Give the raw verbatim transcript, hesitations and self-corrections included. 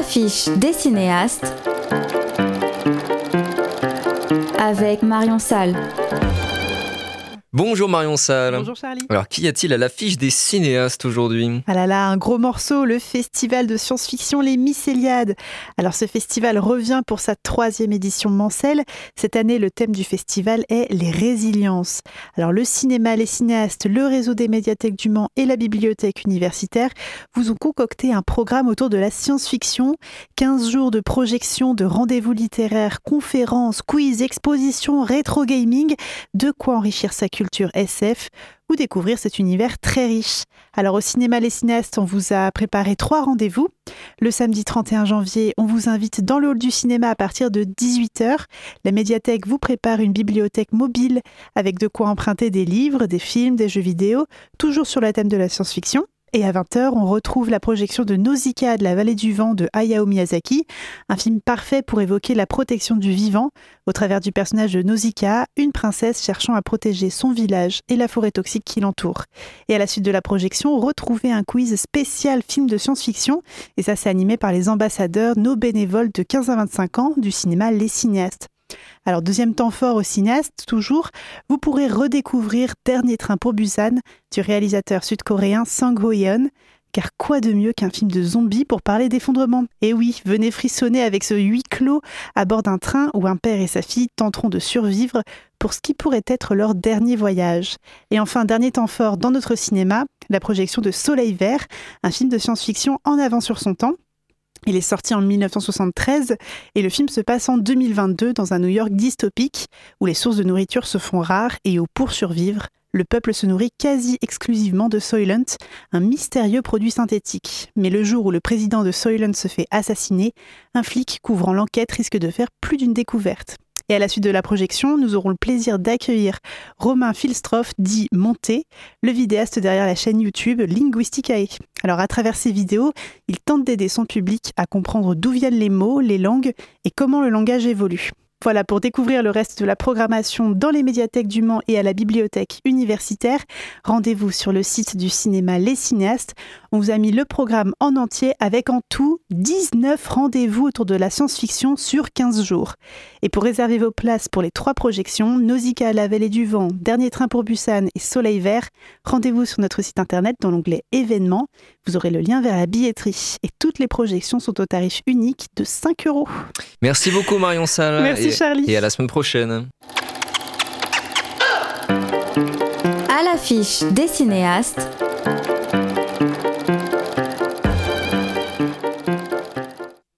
l'affiche des cinéastes avec Marion Salle. Bonjour Marion Salle. Bonjour Charlie. Alors, qu'y a-t-il à l'affiche des cinéastes aujourd'hui ? Ah là là, un gros morceau, le festival de science-fiction Les Mycéliades. Alors ce festival revient pour sa troisième édition mensuelle. Cette année, le thème du festival est les résiliences. Alors le cinéma, les cinéastes, le réseau des médiathèques du Mans et la bibliothèque universitaire vous ont concocté un programme autour de la science-fiction. quinze jours de projections, de rendez-vous littéraires, conférences, quiz, expositions, rétro gaming. De quoi enrichir sa culture culture S F ou découvrir cet univers très riche. Alors au cinéma Les Cinéastes, on vous a préparé trois rendez-vous. Le samedi trente et un janvier, on vous invite dans le hall du cinéma à partir de dix-huit heures. La médiathèque vous prépare une bibliothèque mobile avec de quoi emprunter des livres, des films, des jeux vidéo, toujours sur le thème de la science-fiction. Et à vingt heures, on retrouve la projection de Nausicaa de la vallée du vent de Hayao Miyazaki, un film parfait pour évoquer la protection du vivant au travers du personnage de Nausicaa, une princesse cherchant à protéger son village et la forêt toxique qui l'entoure. Et à la suite de la projection, retrouvez un quiz spécial film de science-fiction, et ça c'est animé par les ambassadeurs, nos bénévoles de quinze à vingt-cinq ans du cinéma Les Cinéastes. Alors, deuxième temps fort au cinéaste, toujours, vous pourrez redécouvrir Dernier train pour Busan du réalisateur sud-coréen Sang Ho-yeon. Car quoi de mieux qu'un film de zombies pour parler d'effondrement ? Et oui, venez frissonner avec ce huis clos à bord d'un train où un père et sa fille tenteront de survivre pour ce qui pourrait être leur dernier voyage. Et enfin, dernier temps fort dans notre cinéma, la projection de Soleil Vert, un film de science-fiction en avant sur son temps. Il est sorti en dix-neuf cent soixante-treize et le film se passe en deux mille vingt-deux dans un New York dystopique où les sources de nourriture se font rares et où, pour survivre, le peuple se nourrit quasi exclusivement de Soylent, un mystérieux produit synthétique. Mais le jour où le président de Soylent se fait assassiner, un flic couvrant l'enquête risque de faire plus d'une découverte. Et à la suite de la projection, nous aurons le plaisir d'accueillir Romain Filstroff, dit Monté, le vidéaste derrière la chaîne YouTube Linguisticae. Alors à travers ses vidéos, il tente d'aider son public à comprendre d'où viennent les mots, les langues et comment le langage évolue. Voilà, pour découvrir le reste de la programmation dans les médiathèques du Mans et à la bibliothèque universitaire, rendez-vous sur le site du cinéma Les Cinéastes. On vous a mis le programme en entier avec en tout dix-neuf rendez-vous autour de la science-fiction sur quinze jours. Et pour réserver vos places pour les trois projections, Nausicaa, la vallée du vent, Dernier train pour Busan et Soleil Vert, rendez-vous sur notre site internet dans l'onglet événements. Vous aurez le lien vers la billetterie. Et toutes les projections sont au tarif unique de cinq euros. Merci beaucoup Marion Salle. Merci et, Charlie. Et à la semaine prochaine. À l'affiche des cinéastes